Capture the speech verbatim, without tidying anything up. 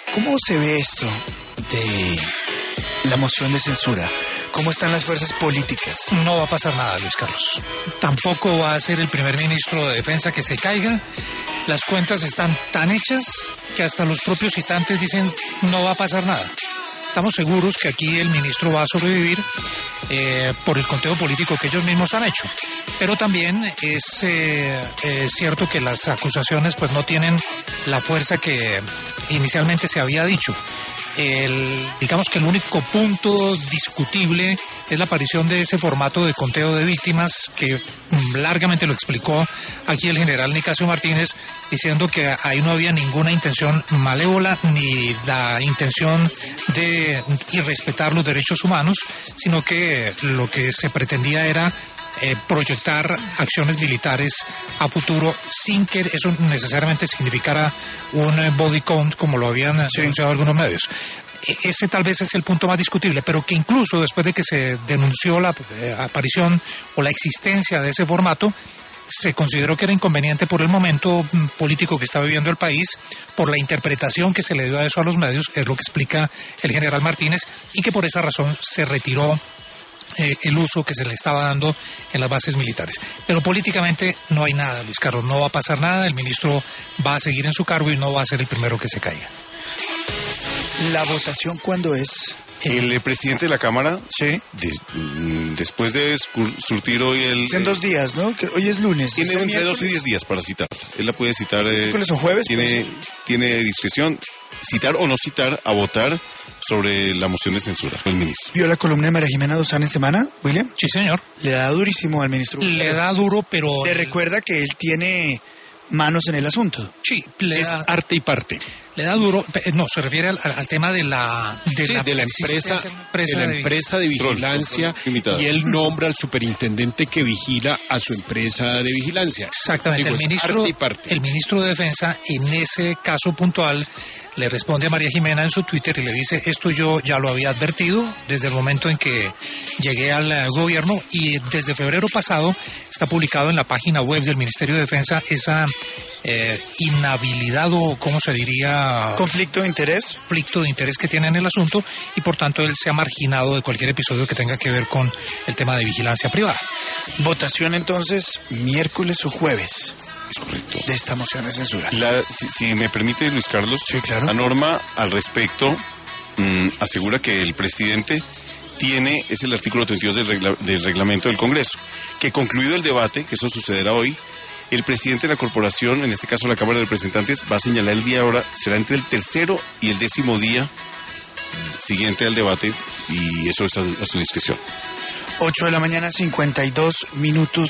¿Cómo se ve esto de la moción de censura? ¿Cómo están las fuerzas políticas? No va a pasar nada, Luis Carlos. Tampoco va a ser el primer ministro de Defensa que se caiga. Las cuentas están tan hechas que hasta los propios citantes dicen no va a pasar nada. Estamos seguros que aquí el ministro va a sobrevivir eh, por el conteo político que ellos mismos han hecho. Pero también es eh, eh, cierto que las acusaciones pues no tienen la fuerza que inicialmente se había dicho. El, digamos que el único punto discutible es la aparición de ese formato de conteo de víctimas que largamente lo explicó aquí el general Nicasio Martínez, diciendo que ahí no había ninguna intención malévola ni la intención de irrespetar los derechos humanos, sino que lo que se pretendía era Eh, proyectar acciones militares a futuro sin que eso necesariamente significara un eh, body count como lo habían sí. anunciado algunos medios. E- ese tal vez es el punto más discutible, pero que incluso después de que se denunció la eh, aparición o la existencia de ese formato, se consideró que era inconveniente por el momento político que está viviendo el país, por la interpretación que se le dio a eso a los medios, es lo que explica el general Martínez, y que por esa razón se retiró Eh, el uso que se le estaba dando en las bases militares. Pero políticamente no hay nada, Luis Carlos, no va a pasar nada, el ministro va a seguir en su cargo y no va a ser el primero que se caiga. ¿La votación cuándo es? El eh, presidente de la Cámara, sí, de, mm, después de surtir hoy el... En dos días, ¿no? Que hoy es lunes. Tiene ¿Es entre dos y diez días para citar. Él la puede citar... Eh, ¿Miércoles o jueves? Tiene, pues. tiene discreción, citar o no citar, a votar sobre la moción de censura del ministro. ¿Vio la columna de María Jimena Dosán en Semana, William? Sí, señor. Le da durísimo al ministro. Le da duro, pero... Le recuerda que él tiene manos en el asunto. Sí, le es da... arte y parte. Le da duro, no, se refiere al, al tema de la de, sí, la, de la empresa, empresa de la de, empresa de vigilancia, y él nombra al superintendente que vigila a su empresa de vigilancia. Exactamente. Digo, el ministro, arte y parte. el ministro de Defensa en ese caso puntual le responde a María Jimena en su Twitter y le dice: esto yo ya lo había advertido desde el momento en que llegué al uh, gobierno, y desde febrero pasado está publicado en la página web del Ministerio de Defensa esa eh, inhabilidad, o cómo se diría, conflicto de interés conflicto de interés que tiene en el asunto, y por tanto él se ha marginado de cualquier episodio que tenga que ver con el tema de vigilancia privada. Votación entonces miércoles o jueves. Es correcto. De esta moción de censura. La, si, si me permite, Luis Carlos, sí, claro. La norma al respecto mmm, asegura que el presidente tiene, es el artículo treinta y dos del, regla, del reglamento del Congreso, que concluido el debate, que eso sucederá hoy, el presidente de la corporación, en este caso la Cámara de Representantes, va a señalar el día ahora, será entre el tercero y el décimo día siguiente al debate, y eso es a, a su discreción. ocho de la mañana, cincuenta y dos minutos.